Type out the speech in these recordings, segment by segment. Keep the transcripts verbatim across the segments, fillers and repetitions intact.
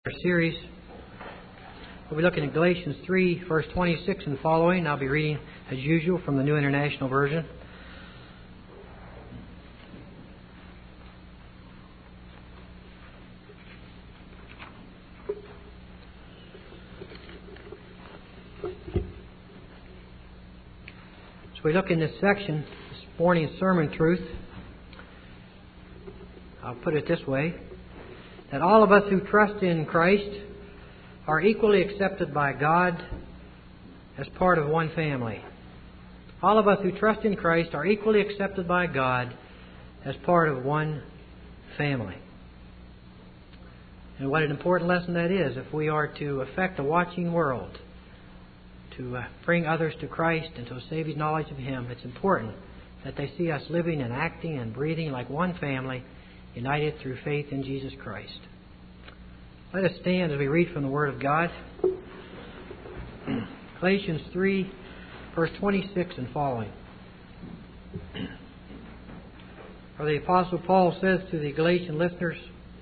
Our series. We'll be looking at Galatians three, verse twenty-six and following. I'll be reading, as usual, from the New International Version. So we look in this section, this morning's sermon truth. I'll put it this way, that all of us who trust in Christ are equally accepted by God as part of one family. All of us who trust in Christ are equally accepted by God as part of one family. And what an important lesson that is if we are to affect a watching world, to uh, bring others to Christ and to a saving knowledge of Him. It's important that they see us living and acting and breathing like one family, united through faith in Jesus Christ. Let us stand as we read from the Word of God. Galatians three, verse twenty-six and following. For the Apostle Paul says to the Galatian listeners,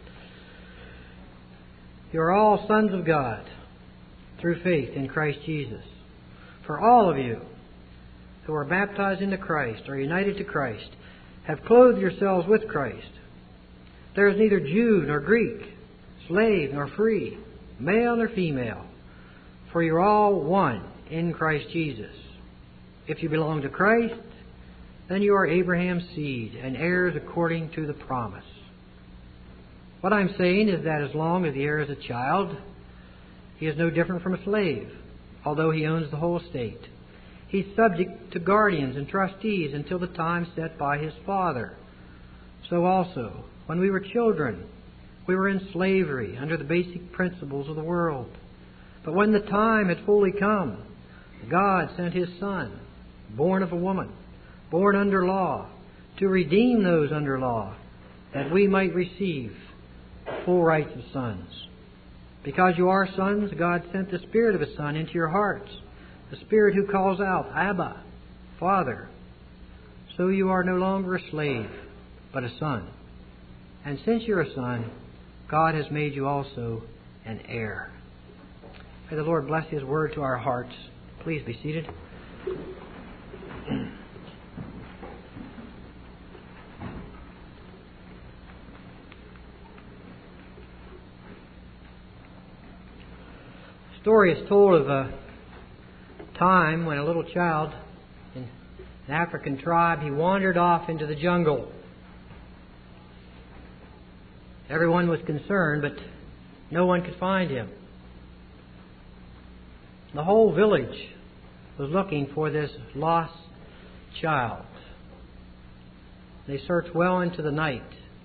"You are all sons of God through faith in Christ Jesus. For all of you who are baptized into Christ, or united to Christ, have clothed yourselves with Christ. There is neither Jew nor Greek, slave nor free, male nor female, for you're all one in Christ Jesus. If you belong to Christ, then you are Abraham's seed and heirs according to the promise." What I'm saying is that as long as the heir is a child, he is no different from a slave, although he owns the whole estate. He's subject to guardians and trustees until the time set by his father. So also, when we were children, we were in slavery under the basic principles of the world. But when the time had fully come, God sent His Son, born of a woman, born under law, to redeem those under law, that we might receive full rights of sons. Because you are sons, God sent the Spirit of His Son into your hearts, the Spirit who calls out, "Abba, Father." So you are no longer a slave, but a son. And since you're a son, God has made you also an heir. May the Lord bless His Word to our hearts. Please be seated. The story is told of a time when a little child in an African tribe, he wandered off into the jungle. Everyone was concerned, but no one could find him. The whole village was looking for this lost child. They searched well into the night.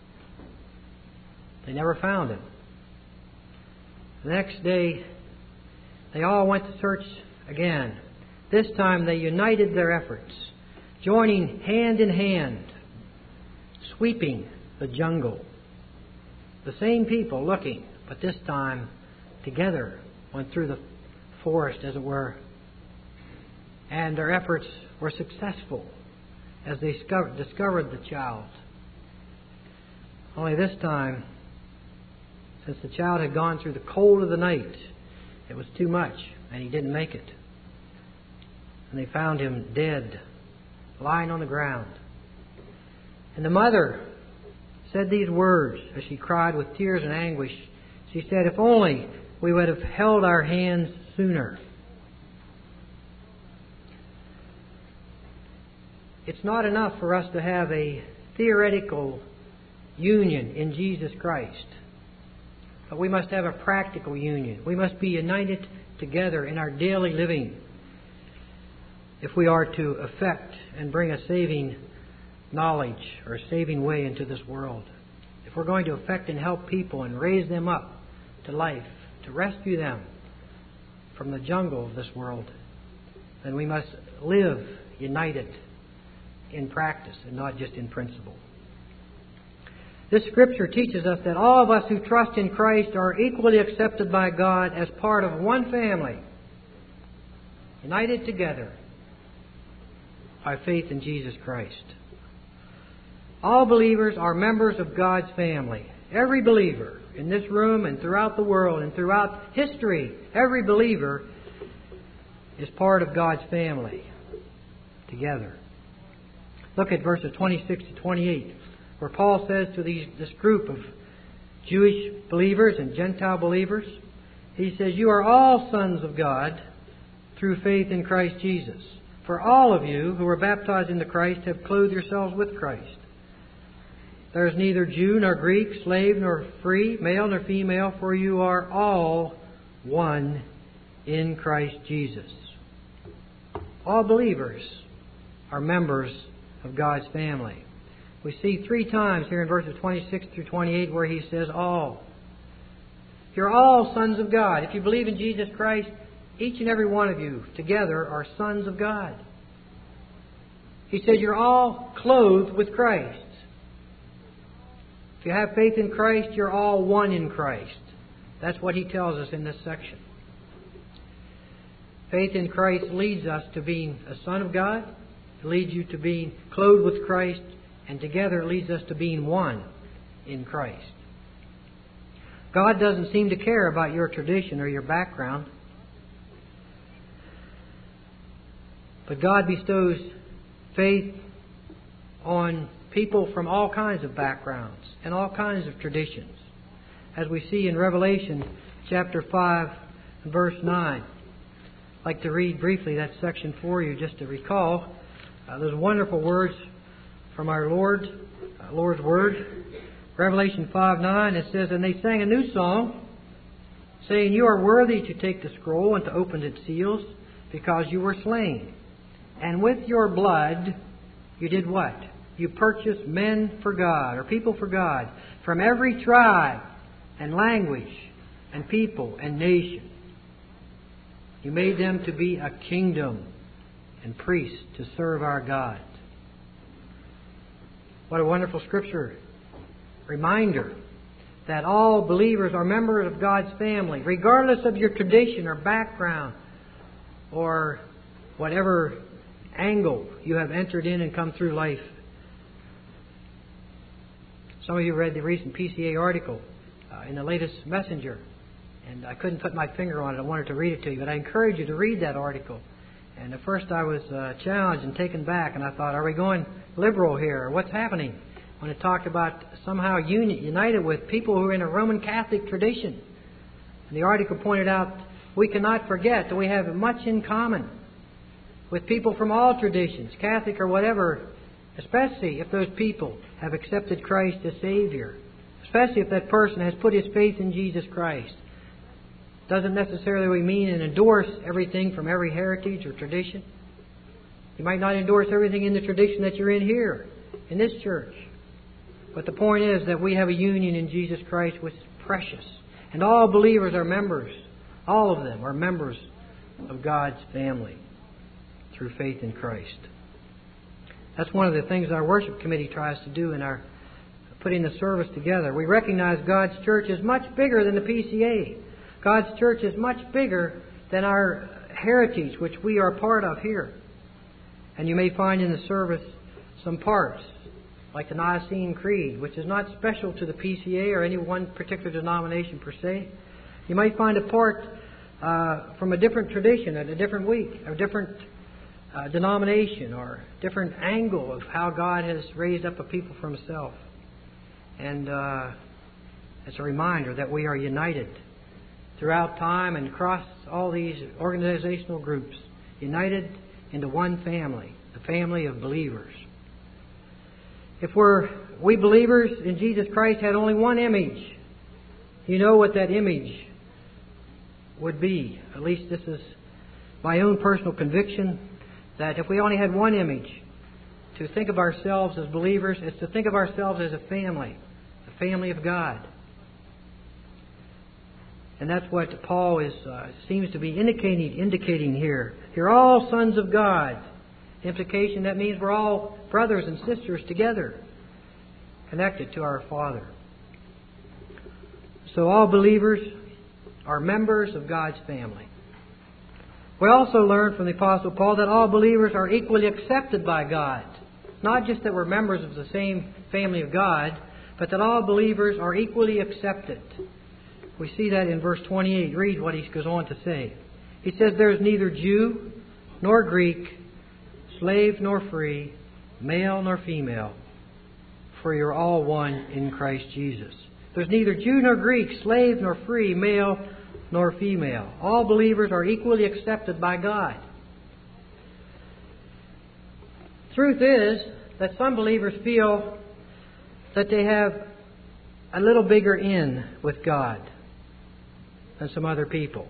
They never found him. The next day, they all went to search again. This time they united their efforts, joining hand in hand, sweeping the jungle. The same people looking, but this time together went through the forest, as it were. And their efforts were successful as they discovered, discovered the child. Only this time, since the child had gone through the cold of the night, it was too much, and he didn't make it. And they found him dead, lying on the ground. And the mother said these words as she cried with tears and anguish. She said, "If only we would have held our hands sooner." It's not enough for us to have a theoretical union in Jesus Christ, but we must have a practical union. We must be united together in our daily living if we are to affect and bring a saving knowledge or a saving way into this world. If we're going to affect and help people and raise them up to life, to rescue them from the jungle of this world, then we must live united in practice and not just in principle. This Scripture teaches us that all of us who trust in Christ are equally accepted by God as part of one family, united together by faith in Jesus Christ. All believers are members of God's family. Every believer in this room and throughout the world and throughout history, every believer is part of God's family together. Look at verses twenty-six to twenty-eight, where Paul says to these, this group of Jewish believers and Gentile believers, he says, "You are all sons of God through faith in Christ Jesus. For all of you who are baptized into Christ have clothed yourselves with Christ. There is neither Jew nor Greek, slave nor free, male nor female, for you are all one in Christ Jesus." All believers are members of God's family. We see three times here in verses twenty-six through twenty-eight where he says all. You're all sons of God. If you believe in Jesus Christ, each and every one of you together are sons of God. He says you're all clothed with Christ. If you have faith in Christ, you're all one in Christ. That's what he tells us in this section. Faith in Christ leads us to being a son of God. It leads you to being clothed with Christ. And together it leads us to being one in Christ. God doesn't seem to care about your tradition or your background. But God bestows faith on people from all kinds of backgrounds and all kinds of traditions. As we see in Revelation chapter five, verse nine. I'd like to read briefly that section for you just to recall. Uh, those wonderful words from our Lord, uh, Lord's Word. Revelation five nine, it says, "And they sang a new song, saying, You are worthy to take the scroll and to open its seals, because you were slain. And with your blood you did what? You purchased men for God," or people for God, "from every tribe and language and people and nation. You made them to be a kingdom and priests to serve our God." What a wonderful scripture reminder that all believers are members of God's family, regardless of your tradition or background or whatever angle you have entered in and come through life. Some of you read the recent P C A article uh, in the latest Messenger, and I couldn't put my finger on it. I wanted to read it to you, but I encourage you to read that article. And at first I was uh, challenged and taken back, and I thought, are we going liberal here? What's happening? When it talked about somehow uni- united with people who are in a Roman Catholic tradition. And the article pointed out we cannot forget that we have much in common with people from all traditions, Catholic or whatever, especially if those people have accepted Christ as Savior, especially if that person has put his faith in Jesus Christ. Doesn't necessarily mean and endorse everything from every heritage or tradition. You might not endorse everything in the tradition that you're in here, in this church. But the point is that we have a union in Jesus Christ which is precious. And all believers are members, all of them are members of God's family through faith in Christ. That's one of the things our worship committee tries to do in our putting the service together. We recognize God's church is much bigger than the P C A. God's church is much bigger than our heritage, which we are part of here. And you may find in the service some parts, like the Nicene Creed, which is not special to the P C A or any one particular denomination per se. You might find a part uh, from a different tradition at a different week, or a different uh, denomination, or different angle of how God has raised up a people for Himself. And uh, it's a reminder that we are united throughout time and across all these organizational groups, united into one family, the family of believers. If we're, we believers in Jesus Christ had only one image, you know what that image would be. At least this is my own personal conviction, that if we only had one image to think of ourselves as believers, it's to think of ourselves as a family, the family of God. And that's what Paul is uh, seems to be indicating, indicating here. You're all sons of God. Implication, that means we're all brothers and sisters together, connected to our Father. So all believers are members of God's family. We also learn from the Apostle Paul that all believers are equally accepted by God. Not just that we're members of the same family of God, but that all believers are equally accepted. We see that in verse twenty-eight. Read what he goes on to say. He says, "There is neither Jew nor Greek, slave nor free, male nor female, for you're all one in Christ Jesus." There's neither Jew nor Greek, slave nor free, male nor female. All believers are equally accepted by God. Truth is that some believers feel that they have a little bigger in with God than some other people.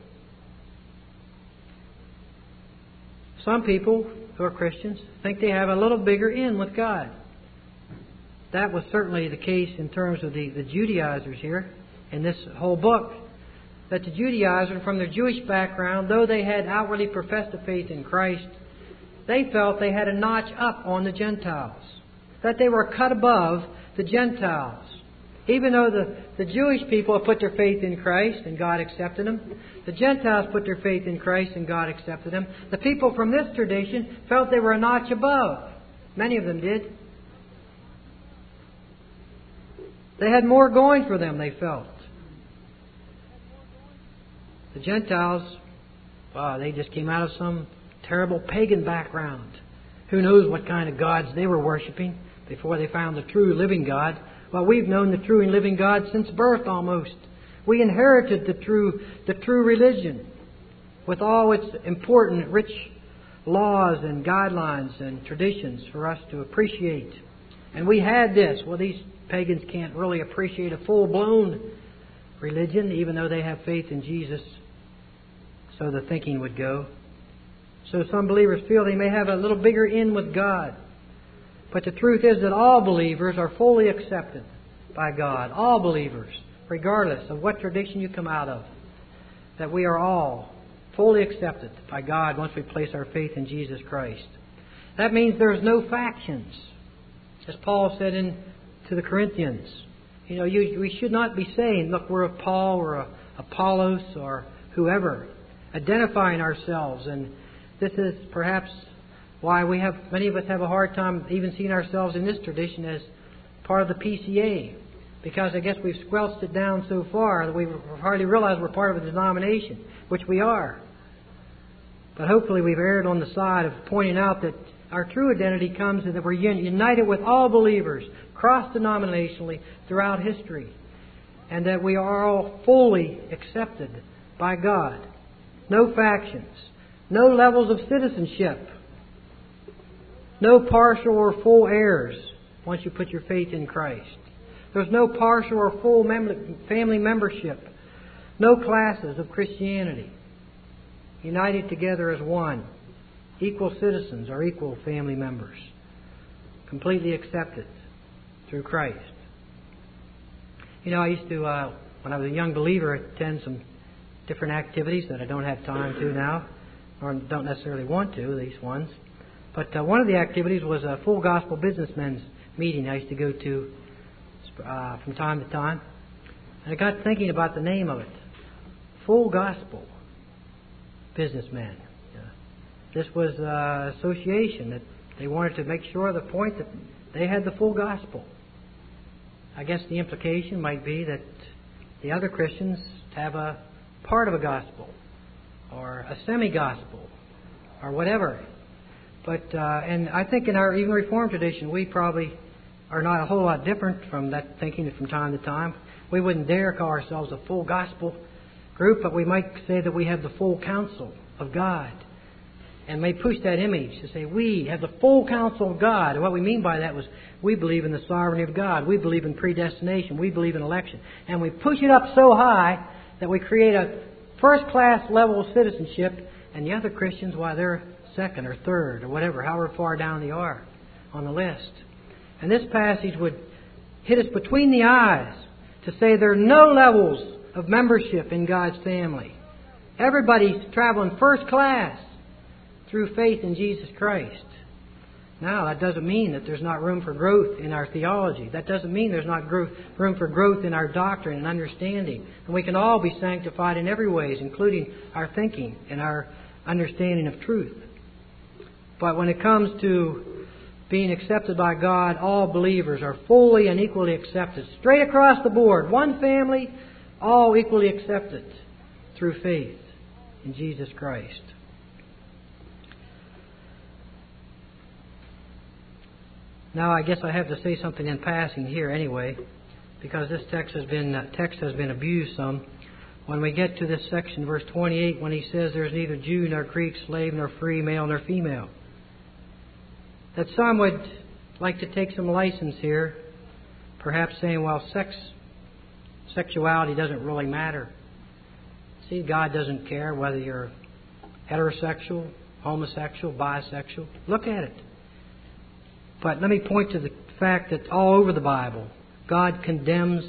Some people who are Christians think they have a little bigger in with God. That was certainly the case in terms of the, the Judaizers here in this whole book. That the Judaizers, from their Jewish background, though they had outwardly professed a faith in Christ, they felt they had a notch up on the Gentiles. That they were cut above the Gentiles. Even though the, the Jewish people put their faith in Christ and God accepted them, the Gentiles put their faith in Christ and God accepted them. The people from this tradition felt they were a notch above. Many of them did. They had more going for them, they felt. The Gentiles, wow, they just came out of some terrible pagan background. Who knows what kind of gods they were worshiping before they found the true living God. Well, we've known the true and living God since birth almost. We inherited the true, the true religion with all its important, rich laws and guidelines and traditions for us to appreciate. And we had this. Well, these pagans can't really appreciate a full-blown religion, even though they have faith in Jesus. So the thinking would go. So some believers feel they may have a little bigger in with God. But the truth is that all believers are fully accepted by God. All believers, regardless of what tradition you come out of. That we are all fully accepted by God once we place our faith in Jesus Christ. That means there's no factions. As Paul said in to the Corinthians, you know, you, we should not be saying, look, we're a Paul or a Apollos or whoever, identifying ourselves. And this is perhaps why we have many of us have a hard time even seeing ourselves in this tradition as part of the P C A, because I guess we've squelched it down so far that we hardly realize we're part of a denomination, which we are. But hopefully we've erred on the side of pointing out that our true identity comes in that we're united with all believers, cross-denominationally, throughout history. And that we are all fully accepted by God. No factions. No levels of citizenship. No partial or full heirs once you put your faith in Christ. There's no partial or full mem- family membership. No classes of Christianity. United together as one. Equal citizens or equal family members. Completely accepted through Christ. You know, I used to, uh, when I was a young believer, attend some different activities that I don't have time to now, or don't necessarily want to, these ones. But uh, one of the activities was a Full Gospel Businessmen's meeting I used to go to uh, from time to time. And I got thinking about the name of it. Full Gospel Businessmen. This was an association that they wanted to make sure of the point that they had the full gospel. I guess the implication might be that the other Christians have a part of a gospel or a semi-gospel or whatever. But uh, and I think in our even Reformed tradition, we probably are not a whole lot different from that thinking from time to time. We wouldn't dare call ourselves a full gospel group, but we might say that we have the full counsel of God. And may push that image to say, we have the full counsel of God. And what we mean by that was, we believe in the sovereignty of God. We believe in predestination. We believe in election. And we push it up so high that we create a first-class level of citizenship. And the other Christians, why, they're second or third or whatever, however far down they are on the list. And this passage would hit us between the eyes to say there are no levels of membership in God's family. Everybody's traveling first class through faith in Jesus Christ. Now, that doesn't mean that there's not room for growth in our theology. That doesn't mean there's not growth, room for growth in our doctrine and understanding. And we can all be sanctified in every ways, including our thinking and our understanding of truth. But when it comes to being accepted by God, all believers are fully and equally accepted. Straight across the board. One family, all equally accepted through faith in Jesus Christ. Now, I guess I have to say something in passing here anyway, because this text has been uh, text has been abused some. When we get to this section, verse twenty-eight, when he says there's neither Jew nor Greek, slave nor free, male nor female, that some would like to take some license here, perhaps saying, well, sex, sexuality doesn't really matter. See, God doesn't care whether you're heterosexual, homosexual, bisexual. Look at it. But let me point to the fact that all over the Bible, God condemns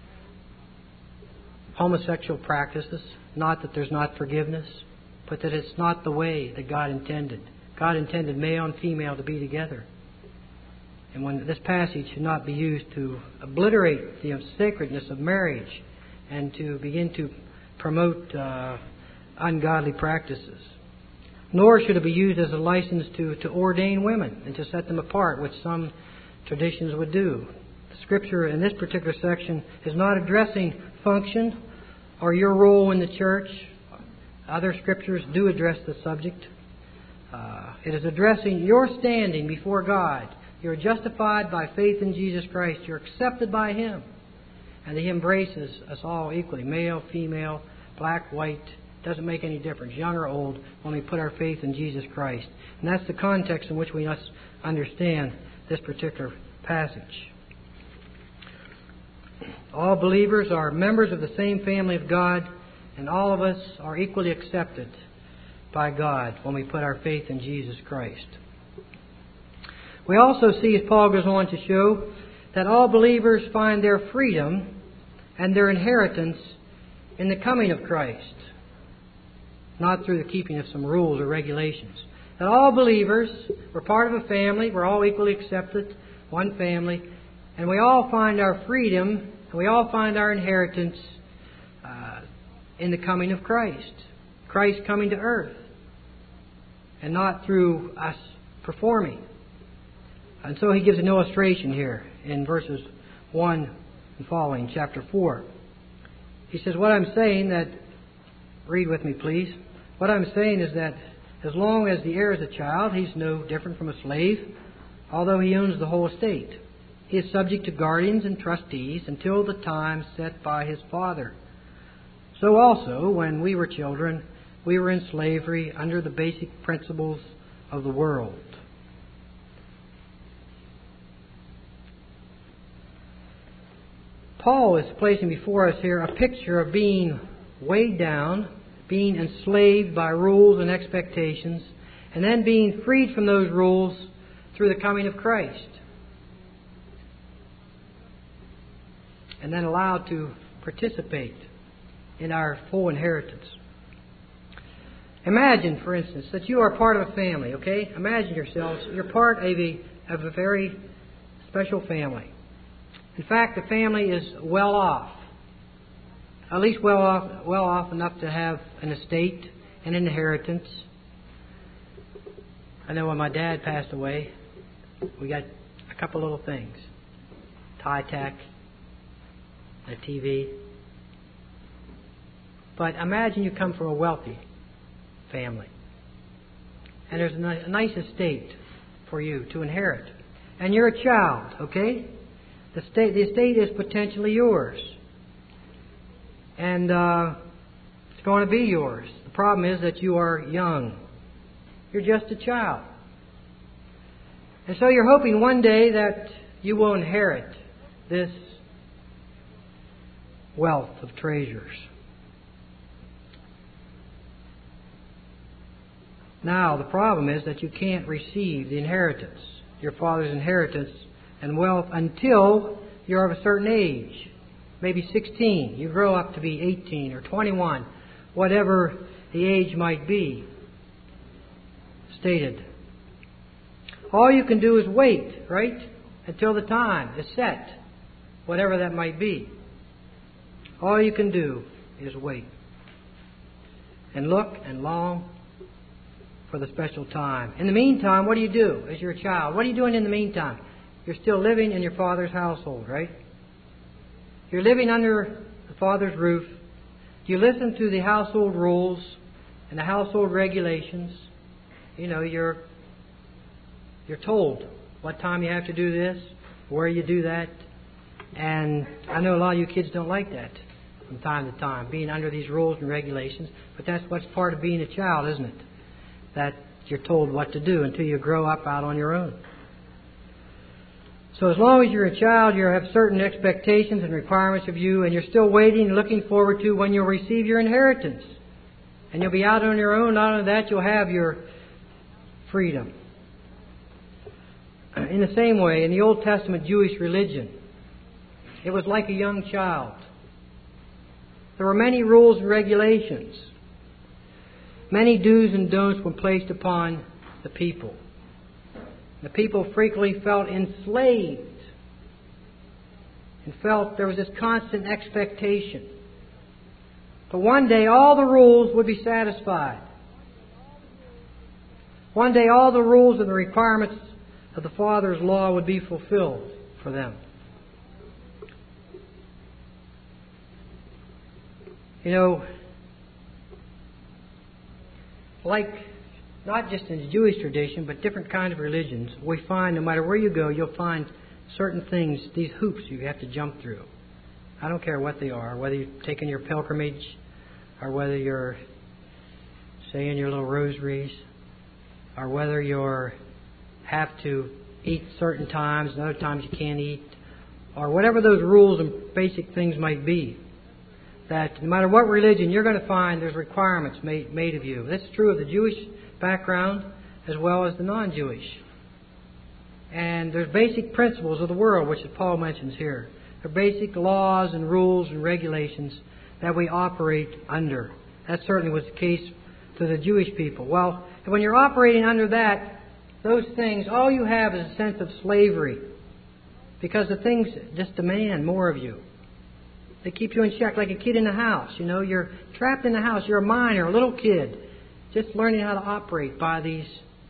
homosexual practices. Not that there's not forgiveness, but that it's not the way that God intended. God intended male and female to be together. And when this passage should not be used to obliterate the sacredness of marriage and to begin to promote uh, ungodly practices. Nor should it be used as a license to, to ordain women and to set them apart, which some traditions would do. The Scripture in this particular section is not addressing function or your role in the church. Other Scriptures do address the subject. Uh, it is addressing your standing before God. You're justified by faith in Jesus Christ. You're accepted by Him. And He embraces us all equally, male, female, black, white. Doesn't make any difference, young or old, when we put our faith in Jesus Christ. And that's the context in which we must understand this particular passage. All believers are members of the same family of God, and all of us are equally accepted by God when we put our faith in Jesus Christ. We also see, as Paul goes on to show, that all believers find their freedom and their inheritance in the coming of Christ, not through the keeping of some rules or regulations. That all believers, we're part of a family, we're all equally accepted, one family, and we all find our freedom, and we all find our inheritance uh, in the coming of Christ. Christ coming to earth, and not through us performing. And so he gives an illustration here in verses one and following, chapter four. He says, what I'm saying that, read with me please, what I'm saying is that as long as the heir is a child, he's no different from a slave, although he owns the whole estate. He is subject to guardians and trustees until the time set by his father. So also, when we were children, we were in slavery under the basic principles of the world. Paul is placing before us here a picture of being weighed down, being enslaved by rules and expectations, and then being freed from those rules through the coming of Christ. And then allowed to participate in our full inheritance. Imagine, for instance, that you are part of a family, okay? Imagine yourselves, you're part of a, of a very special family. In fact, the family is well off. At least well off, well off enough to have an estate and an inheritance. I know when my dad passed away, we got a couple little things. Tie tack, a T V. But imagine you come from a wealthy family. And there's a nice estate for you to inherit. And you're a child, okay? The estate, the estate is potentially yours. And uh, it's going to be yours. The problem is that you are young. You're just a child. And so you're hoping one day that you will inherit this wealth of treasures. Now, the problem is that you can't receive the inheritance, your father's inheritance and wealth, until you're of a certain age. Maybe sixteen. You grow up to be eighteen or twenty-one, whatever the age might be stated. All you can do is wait, right, until the time is set, whatever that might be. All you can do is wait and look and long for the special time. In the meantime, what do you do as you're a child? What are you doing in the meantime? You're still living in your father's household, right? You're living under the father's roof. Do you listen to the household rules and the household regulations? You know, you're you're told what time you have to do this, where you do that. And I know a lot of you kids don't like that from time to time, being under these rules and regulations. But that's what's part of being a child, isn't it? That you're told what to do until you grow up out on your own. So as long as you're a child, you have certain expectations and requirements of you, and you're still waiting and looking forward to when you'll receive your inheritance. And you'll be out on your own. Not only that, you'll have your freedom. In the same way, in the Old Testament Jewish religion, it was like a young child. There were many rules and regulations. Many do's and don'ts were placed upon the people. The people frequently felt enslaved and felt there was this constant expectation. But one day all the rules would be satisfied. One day all the rules and the requirements of the Father's law would be fulfilled for them. You know, like not just in the Jewish tradition, but different kinds of religions, we find no matter where you go, you'll find certain things, these hoops you have to jump through. I don't care what they are, whether you're taking your pilgrimage or whether you're saying your little rosaries or whether you're have to eat certain times and other times you can't eat, or whatever those rules and basic things might be. That no matter what religion, you're going to find there's requirements made, made of you. That's true of the Jewish background as well as the non-Jewish. And there's basic principles of the world, which Paul mentions here. There are basic laws and rules and regulations that we operate under. That certainly was the case to the Jewish people. Well, when you're operating under that, those things, all you have is a sense of slavery. Because the things just demand more of you. They keep you in check like a kid in the house. You know, you're trapped in the house. You're a minor, a little kid, just learning how to operate by these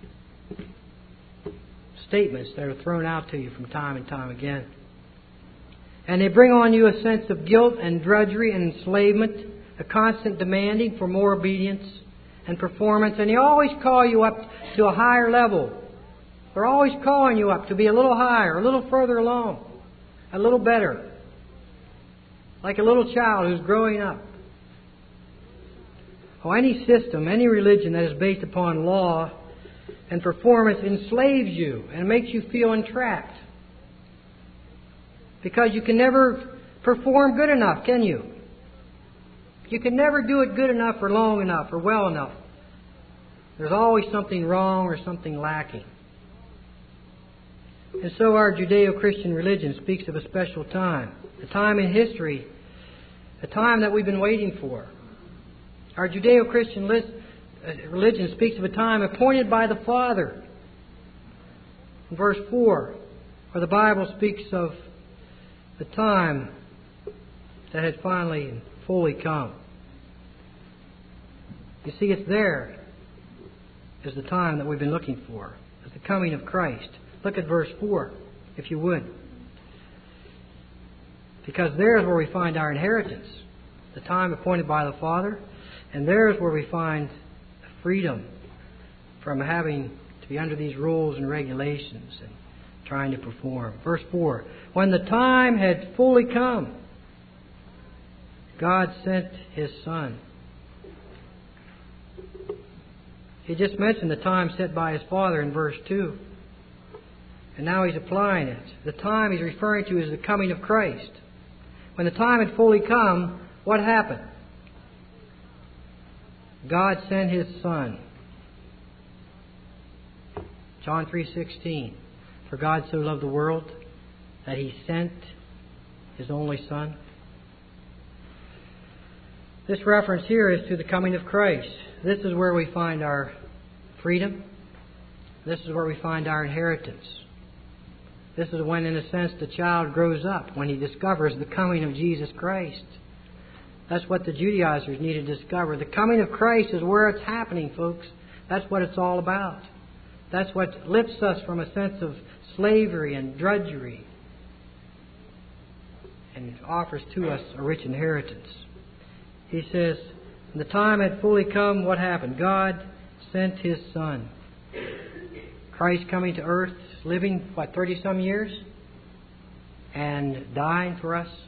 statements that are thrown out to you from time and time again. And they bring on you a sense of guilt and drudgery and enslavement, a constant demanding for more obedience and performance. And they always call you up to a higher level. They're always calling you up to be a little higher, a little further along, a little better. Like a little child who's growing up. Oh, any system, any religion that is based upon law and performance enslaves you and makes you feel entrapped. Because you can never perform good enough, can you? You can never do it good enough or long enough or well enough. There's always something wrong or something lacking. And so our Judeo-Christian religion speaks of a special time, a time in history, a time that we've been waiting for. Our Judeo-Christian list, uh, religion speaks of a time appointed by the Father. In verse four, where the Bible speaks of the time that had finally and fully come. You see, it's there is the time that we've been looking for. It's the coming of Christ. Look at verse four, if you would. Because there's where we find our inheritance, the time appointed by the Father, and there's where we find freedom from having to be under these rules and regulations and trying to perform. Verse four, when the time had fully come, God sent His Son. He just mentioned the time set by His Father in verse two. And now He's applying it. The time He's referring to is the coming of Christ. When the time had fully come, what happened? God sent His Son. John three sixteen. For God so loved the world that He sent His only Son. This reference here is to the coming of Christ. This is where we find our freedom. This is where we find our inheritance. This is when, in a sense, the child grows up, when he discovers the coming of Jesus Christ. That's what the Judaizers need to discover. The coming of Christ is where it's happening, folks. That's what it's all about. That's what lifts us from a sense of slavery and drudgery and offers to us a rich inheritance. He says, when the time had fully come, what happened? God sent His Son. Christ coming to earth, living, what, thirty-some years? And dying for us.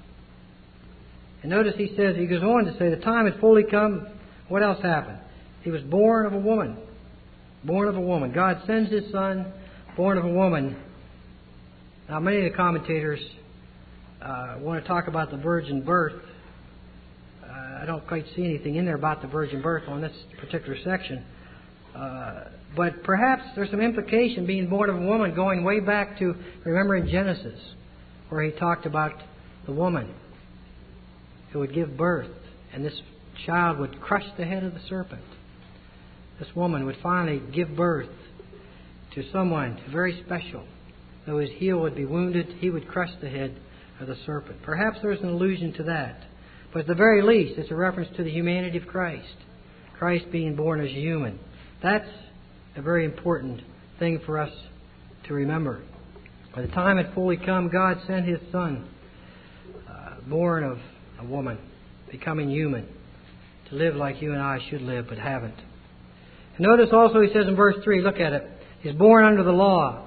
And notice he says, he goes on to say, the time had fully come. What else happened? He was born of a woman. Born of a woman. God sends His Son, born of a woman. Now, many of the commentators uh, want to talk about the virgin birth. Uh, I don't quite see anything in there about the virgin birth on this particular section. Uh, but perhaps there's some implication being born of a woman going way back to, remember in Genesis, where He talked about the woman who would give birth, and this child would crush the head of the serpent. This woman would finally give birth to someone very special. Though his heel would be wounded, he would crush the head of the serpent. Perhaps there's an allusion to that. But at the very least, it's a reference to the humanity of Christ. Christ being born as a human. That's a very important thing for us to remember. By the time had fully come, God sent His Son, uh, born of a woman, becoming human, to live like you and I should live, but haven't. And notice also He says in verse three, look at it, He's born under the law.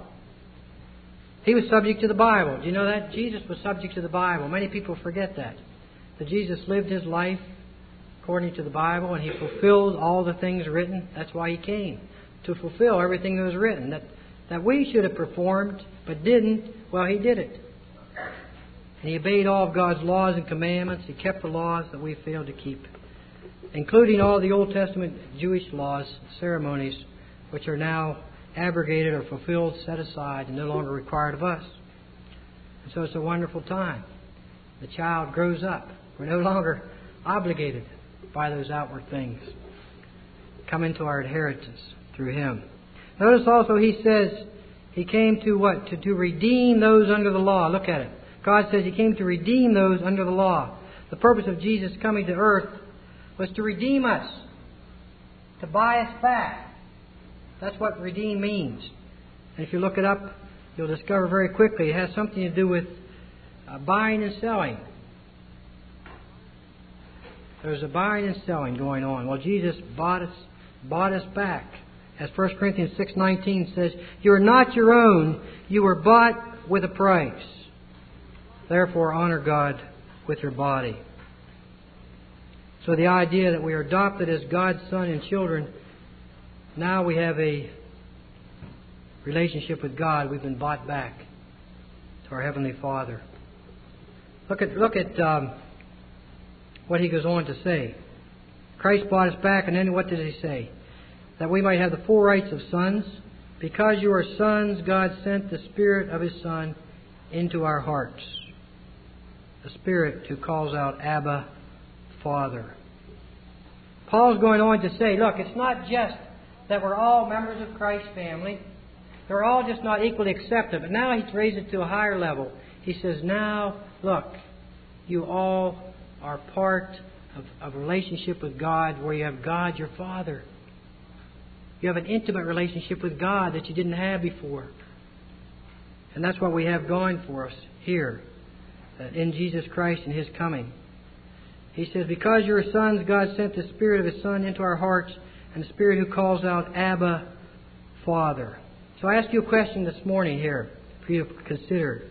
He was subject to the Bible. Do you know that? Jesus was subject to the Bible. Many people forget that. That Jesus lived His life according to the Bible, and He fulfilled all the things written. That's why He came, to fulfill everything that was written. That, that we should have performed, but didn't. Well, He did it. And He obeyed all of God's laws and commandments. He kept the laws that we failed to keep, including all the Old Testament Jewish laws, ceremonies, which are now abrogated or fulfilled, set aside, and no longer required of us. And so it's a wonderful time. The child grows up. We're no longer obligated by those outward things. Come into our inheritance through Him. Notice also He says He came to what? To, to redeem those under the law. Look at it. God says He came to redeem those under the law. The purpose of Jesus coming to earth was to redeem us, to buy us back. That's what redeem means. And if you look it up, you'll discover very quickly it has something to do with uh, buying and selling. There's a buying and selling going on. Well, Jesus bought us, bought us back. As First Corinthians six nineteen says, you are not your own, you were bought with a price. Therefore, honor God with your body. So the idea that we are adopted as God's son and children, now we have a relationship with God. We've been bought back to our Heavenly Father. Look at look at um, what He goes on to say. Christ bought us back, and then what did He say? That we might have the full rights of sons. Because you are sons, God sent the Spirit of His Son into our hearts. The Spirit who calls out, Abba, Father. Paul's going on to say, look, it's not just that we're all members of Christ's family. They're all just not equally accepted. But now He's raised it to a higher level. He says, now, look, you all are part of, of a relationship with God where you have God, your Father. You have an intimate relationship with God that you didn't have before. And that's what we have going for us here in Jesus Christ and His coming. He says, because you are sons, God sent the Spirit of His Son into our hearts, and the Spirit who calls out, Abba, Father. So I ask you a question this morning here for you to consider.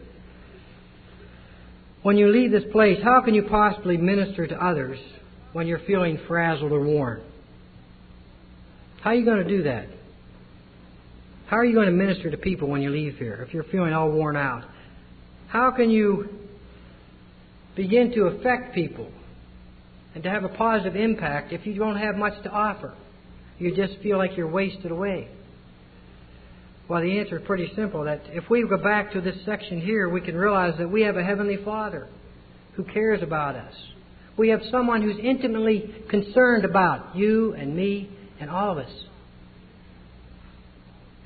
When you leave this place, how can you possibly minister to others when you're feeling frazzled or worn? How are you going to do that? How are you going to minister to people when you leave here if you're feeling all worn out? How can you begin to affect people and to have a positive impact if you don't have much to offer? You just feel like you're wasted away. Well, the answer is pretty simple. That if we go back to this section here, we can realize that we have a Heavenly Father who cares about us. We have someone who's intimately concerned about you and me and all of us,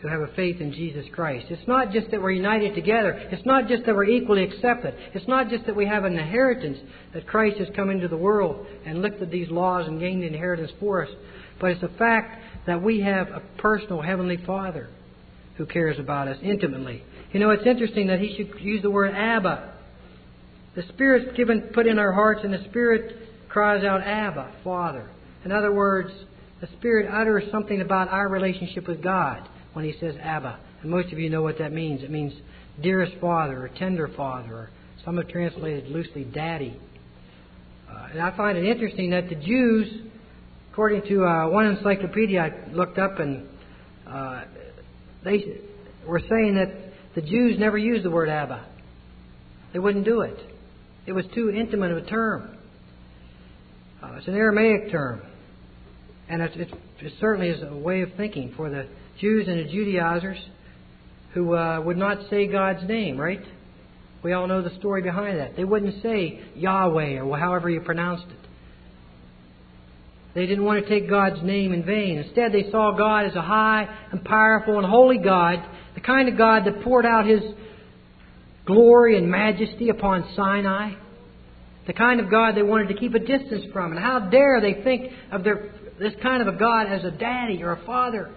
who have a faith in Jesus Christ. It's not just that we're united together. It's not just that we're equally accepted. It's not just that we have an inheritance, that Christ has come into the world and lifted these laws and gained the inheritance for us. But it's the fact that we have a personal Heavenly Father who cares about us intimately. You know, it's interesting that He should use the word Abba. The Spirit's given, put in our hearts, and the Spirit cries out, Abba, Father. In other words, the Spirit utters something about our relationship with God when He says Abba. And most of you know what that means. It means dearest Father or tender Father, or some have translated loosely Daddy. Uh, and I find it interesting that the Jews, according to uh, one encyclopedia I looked up, and uh, they were saying that the Jews never used the word Abba. They wouldn't do it. It was too intimate of a term. Uh, it's an Aramaic term. And it, it, it certainly is a way of thinking for the Jews and the Judaizers who uh, would not say God's name, right? We all know the story behind that. They wouldn't say Yahweh or however you pronounced it. They didn't want to take God's name in vain. Instead, they saw God as a high and powerful and holy God, the kind of God that poured out His glory and majesty upon Sinai, the kind of God they wanted to keep a distance from. And how dare they think of their this kind of a God as a daddy or a father?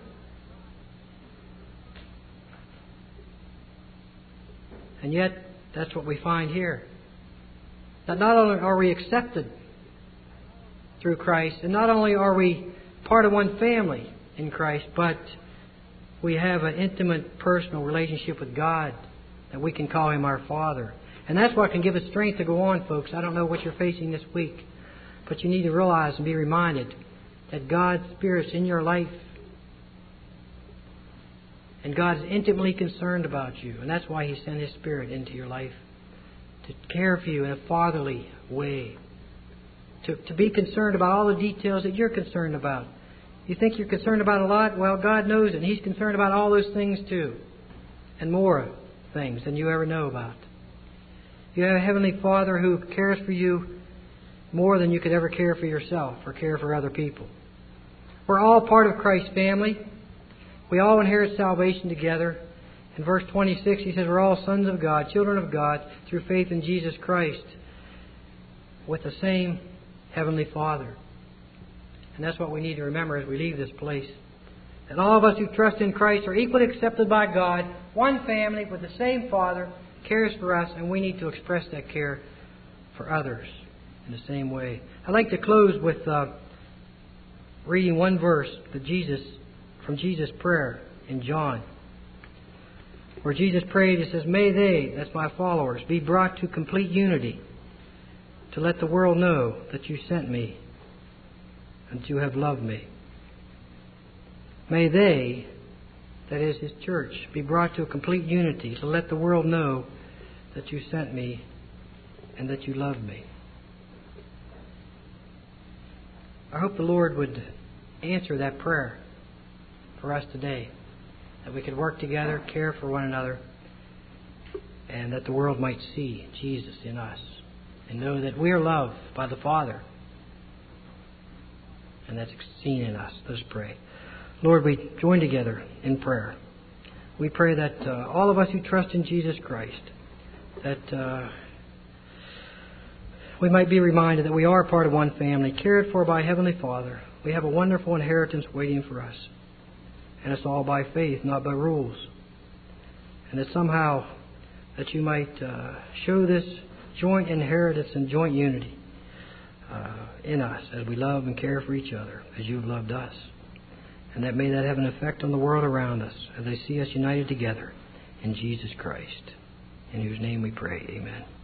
And yet, that's what we find here. That not only are we accepted through Christ, and not only are we part of one family in Christ, but we have an intimate personal relationship with God that we can call Him our Father. And that's what can give us strength to go on, folks. I don't know what you're facing this week, but you need to realize and be reminded that God's Spirit's in your life. And God is intimately concerned about you. And that's why He sent His Spirit into your life, to care for you in a fatherly way. To, to be concerned about all the details that you're concerned about. You think you're concerned about a lot? Well, God knows it. And He's concerned about all those things too. And more things than you ever know about. You have a Heavenly Father who cares for you more than you could ever care for yourself or care for other people. We're all part of Christ's family. We all inherit salvation together. In verse twenty-six, He says we're all sons of God, children of God, through faith in Jesus Christ, with the same Heavenly Father. And that's what we need to remember as we leave this place. That all of us who trust in Christ are equally accepted by God, one family with the same Father, cares for us, and we need to express that care for others in the same way. I'd like to close with uh, reading one verse that Jesus, from Jesus' prayer in John, where Jesus prayed. He says, "May they," that's my followers, "be brought to complete unity, to let the world know that you sent me and that you have loved me. May they," that is His church, "be brought to a complete unity, to let the world know that you sent me and that you loved me." I hope the Lord would answer that prayer for us today, that we could work together, care for one another, and that the world might see Jesus in us and know that we are loved by the Father, and that's seen in us. Let's pray. Lord, we join together in prayer. We pray that uh, all of us who trust in Jesus Christ, that uh, we might be reminded that we are part of one family, cared for by Heavenly Father. We have a wonderful inheritance waiting for us. And it's all by faith, not by rules. And that somehow that you might uh, show this joint inheritance and joint unity uh, in us as we love and care for each other as you've loved us. And that may that have an effect on the world around us as they see us united together in Jesus Christ, in whose name we pray. Amen.